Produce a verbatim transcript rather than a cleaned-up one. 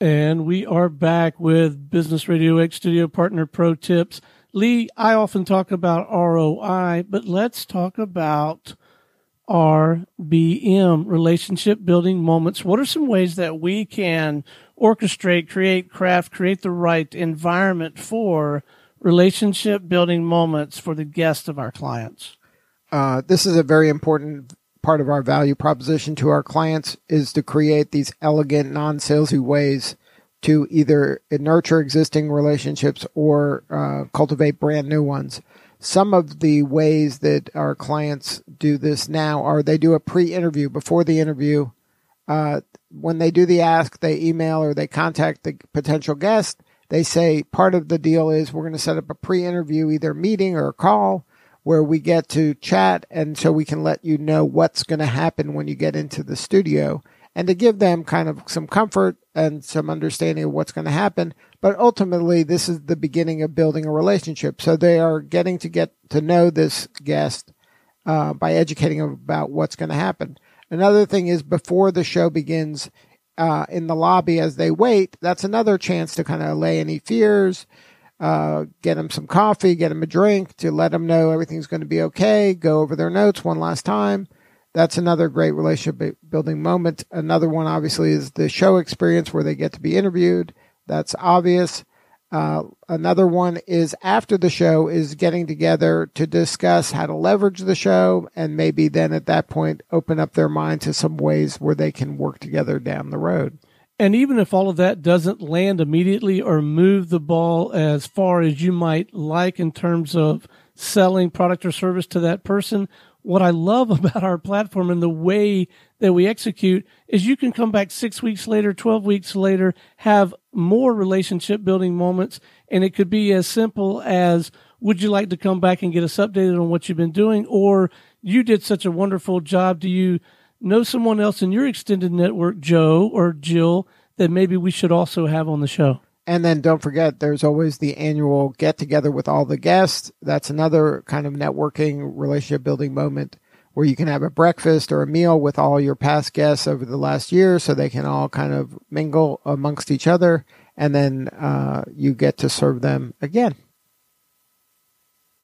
And we are back with Business Radio X Studio Partner Pro Tips. Lee, I often talk about R O I, but let's talk about R B M, relationship building moments. What are some ways that we can orchestrate, create, craft, create the right environment for relationship building moments for the guests of our clients? Uh, this is a very important part of our value proposition to our clients, is to create these elegant, non-salesy ways to either nurture existing relationships or uh, cultivate brand new ones. Some of the ways that our clients do this now are they do a pre-interview before the interview. Uh, when they do the ask, they email or they contact the potential guest. They say part of the deal is we're going to set up a pre-interview, either meeting or a call, where we get to chat, and so we can let you know what's going to happen when you get into the studio, and to give them kind of some comfort and some understanding of what's going to happen. But ultimately, this is the beginning of building a relationship. So they are getting to get to know this guest uh, by educating them about what's going to happen. Another thing is before the show begins, uh, in the lobby as they wait, that's another chance to kind of allay any fears, uh, get them some coffee, get them a drink to let them know everything's going to be okay, go over their notes one last time. That's another great relationship building moment. Another one, obviously, is the show experience where they get to be interviewed. That's obvious. Uh, another one is after the show is getting together to discuss how to leverage the show, and maybe then at that point open up their mind to some ways where they can work together down the road. And even if all of that doesn't land immediately or move the ball as far as you might like in terms of selling product or service to that person, what I love about our platform and the way that we execute is you can come back six weeks later, twelve weeks later, have more relationship building moments. And it could be as simple as, would you like to come back and get us updated on what you've been doing? Or you did such a wonderful job. Do you know someone else in your extended network, Joe or Jill, that maybe we should also have on the show? And then don't forget, there's always the annual get-together with all the guests. That's another kind of networking, relationship-building moment where you can have a breakfast or a meal with all your past guests over the last year so they can all kind of mingle amongst each other, and then uh, you get to serve them again.